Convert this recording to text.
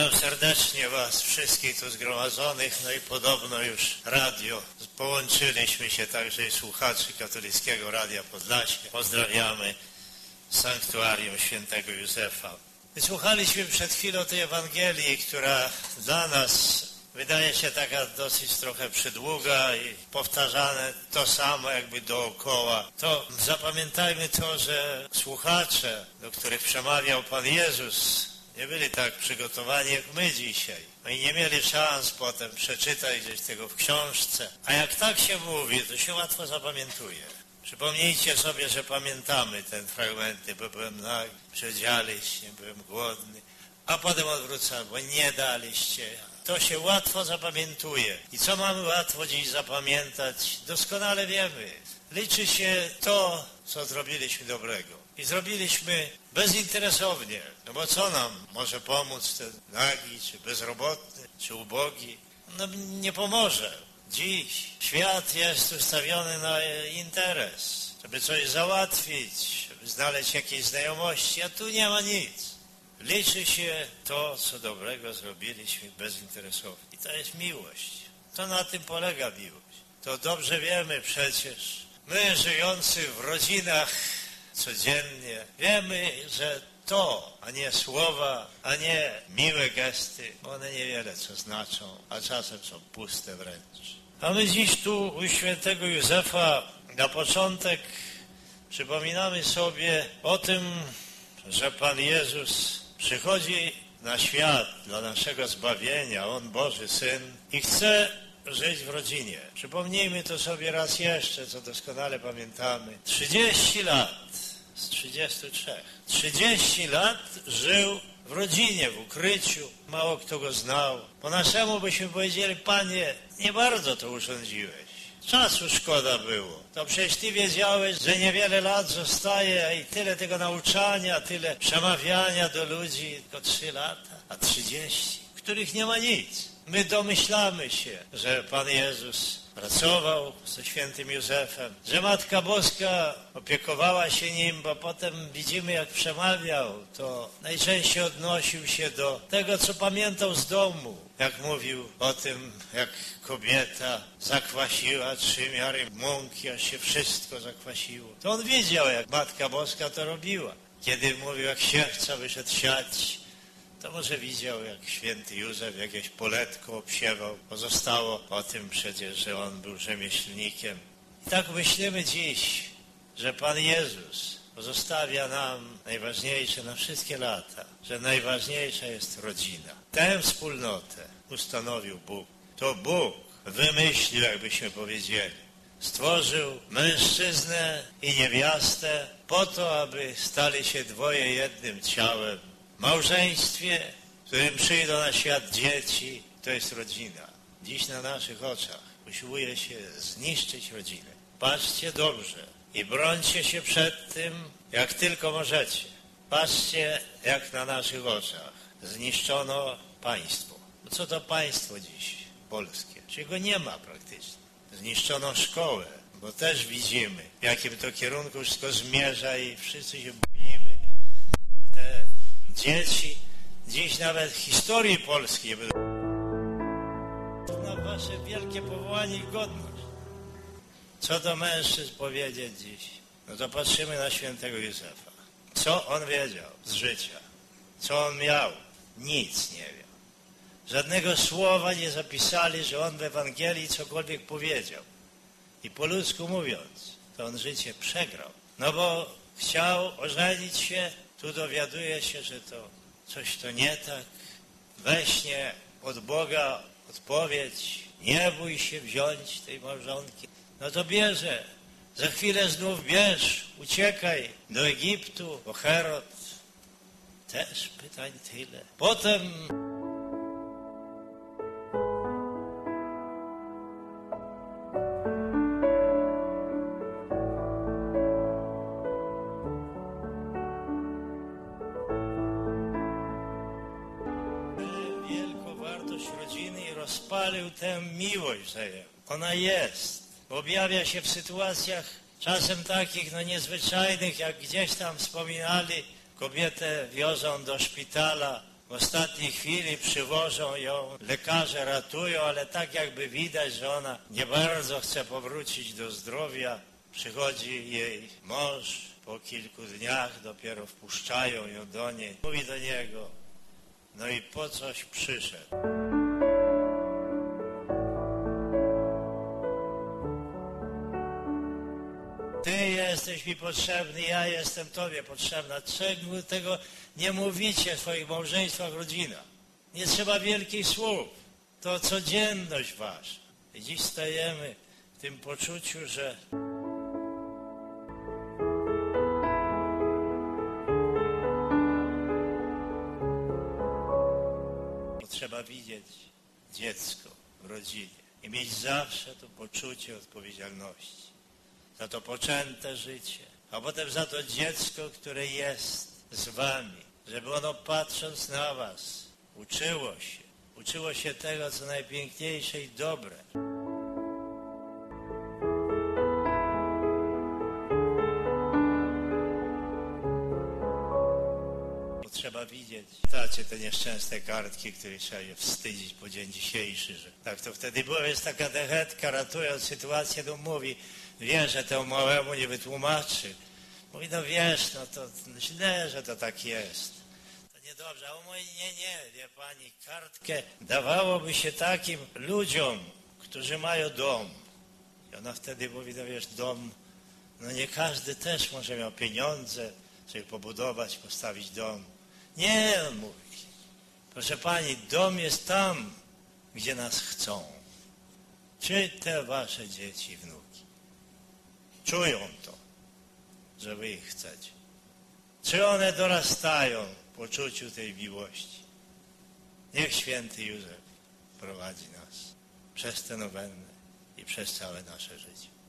Witam serdecznie Was wszystkich tu zgromadzonych, no i podobno już radio. Połączyliśmy się także i słuchaczy Katolickiego Radia Podlasie. Pozdrawiamy Sanktuarium Świętego Józefa. Wysłuchaliśmy przed chwilą tej Ewangelii, która dla nas wydaje się taka dosyć trochę przydługa i powtarzane to samo jakby dookoła. To zapamiętajmy to, że słuchacze, do których przemawiał Pan Jezus, nie byli tak przygotowani jak my dzisiaj. No i nie mieli szans potem przeczytać gdzieś tego w książce. A jak tak się mówi, to się łatwo zapamiętuje. Przypomnijcie sobie, że pamiętamy ten fragmenty, bo byłem nagi, przedzialiście, byłem głodny, a potem odwrócałem, bo nie daliście. To się łatwo zapamiętuje. I co mamy łatwo dziś zapamiętać? Doskonale wiemy. Liczy się to, co zrobiliśmy dobrego. I zrobiliśmy bezinteresownie. No bo co nam może pomóc ten nagi, czy bezrobotny, czy ubogi? No nie pomoże. Dziś świat jest ustawiony na interes, żeby coś załatwić, żeby znaleźć jakieś znajomości, a tu nie ma nic. Liczy się to, co dobrego zrobiliśmy bezinteresownie. I to jest miłość. To na tym polega miłość. To dobrze wiemy przecież. My żyjący w rodzinach codziennie wiemy, że to, a nie słowa, a nie miłe gesty, one niewiele co znaczą, a czasem są puste wręcz. A my dziś tu u świętego Józefa na początek przypominamy sobie o tym, że Pan Jezus przychodzi na świat dla naszego zbawienia, On Boży Syn i chce żyć w rodzinie. Przypomnijmy to sobie raz jeszcze, co doskonale pamiętamy. 30 lat z 33. 30 lat żył w rodzinie, w ukryciu. Mało kto go znał. Po naszemu byśmy powiedzieli, Panie, nie bardzo to urządziłeś. Czasu szkoda było. To przecież Ty wiedziałeś, że niewiele lat zostaje i tyle tego nauczania, tyle przemawiania do ludzi, tylko 3 lata, a 30, w których nie ma nic. My domyślamy się, że Pan Jezus pracował ze świętym Józefem, że Matka Boska opiekowała się nim, bo potem widzimy, jak przemawiał, to najczęściej odnosił się do tego, co pamiętał z domu. Jak mówił o tym, jak kobieta zakwasiła 3 miary mąki, aż się wszystko zakwasiło. To on wiedział, jak Matka Boska to robiła. Kiedy mówił, jak siewca wyszedł siać, to może widział, jak święty Józef jakieś poletko obsiewał. Pozostało o tym przecież, że on był rzemieślnikiem. I tak myślimy dziś, że Pan Jezus pozostawia nam najważniejsze na wszystkie lata, że najważniejsza jest rodzina. Tę wspólnotę ustanowił Bóg. To Bóg wymyślił, jakbyśmy powiedzieli. Stworzył mężczyznę i niewiastę po to, aby stali się dwoje jednym ciałem. W małżeństwie, w którym przyjdą na świat dzieci, to jest rodzina. Dziś na naszych oczach usiłuje się zniszczyć rodzinę. Patrzcie dobrze i brońcie się przed tym, jak tylko możecie. Patrzcie, jak na naszych oczach zniszczono państwo. No co to państwo dziś polskie? Czyli go nie ma praktycznie. Zniszczono szkołę, bo też widzimy, w jakim to kierunku wszystko zmierza i wszyscy się boimy. Te dzieci, dziś nawet historii polskiej będą na wasze wielkie powołanie i godność. Co do mężczyzn powiedzieć dziś? No to patrzymy na świętego Józefa. Co on wiedział z życia? Co on miał? Nic nie miał. Żadnego słowa nie zapisali, że on w Ewangelii cokolwiek powiedział. I po ludzku mówiąc, to on życie przegrał. No bo chciał ożenić się, tu dowiaduje się, że to coś to nie tak. We śnie od Boga odpowiedź, nie bój się wziąć tej małżonki. No to bierze. Za chwilę znów bierz, uciekaj do Egiptu, bo Herod. Też pytań tyle. Potem wielką wartość rodziny i rozpalił tę miłość wzajemną. Ona jest. Objawia się w sytuacjach czasem takich niezwyczajnych, jak gdzieś tam wspominali, kobietę wiozą do szpitala, W ostatniej chwili przywożą ją, lekarze ratują, ale tak jakby widać, że ona nie bardzo chce powrócić do zdrowia. Przychodzi jej mąż, po kilku dniach dopiero wpuszczają ją do niej. Mówi do niego, no i po coś przyszedł. Ty jesteś mi potrzebny, ja jestem Tobie potrzebna. Czego tego nie mówicie w swoich małżeństwach, rodzinach? Nie trzeba wielkich słów. To codzienność wasza. I dziś stajemy w tym poczuciu, że trzeba widzieć dziecko w rodzinie i mieć zawsze to poczucie odpowiedzialności za to poczęte życie, a potem za to dziecko, które jest z wami, żeby ono patrząc na was uczyło się tego, co najpiękniejsze i dobre. Trzeba widzieć. Tacie te nieszczęsne kartki, które trzeba je wstydzić po dzień dzisiejszy, że tak to wtedy było. Jest taka katechetka, ratując sytuację, no mówi, wie, że temu małemu nie wytłumaczy. Mówi, no wiesz, no to źle, że to tak jest. To niedobrze. A on mówi, nie, wie pani, kartkę dawałoby się takim ludziom, którzy mają dom. I ona wtedy mówi, no wiesz, dom, no nie każdy też może miał pieniądze, żeby pobudować, postawić dom. Nie, on mówi, proszę pani, dom jest tam, gdzie nas chcą. Czy te wasze dzieci i wnuki czują to, że wy ich chcecie? Czy one dorastają w poczuciu tej miłości? Niech święty Józef prowadzi nas przez tę nowennę i przez całe nasze życie.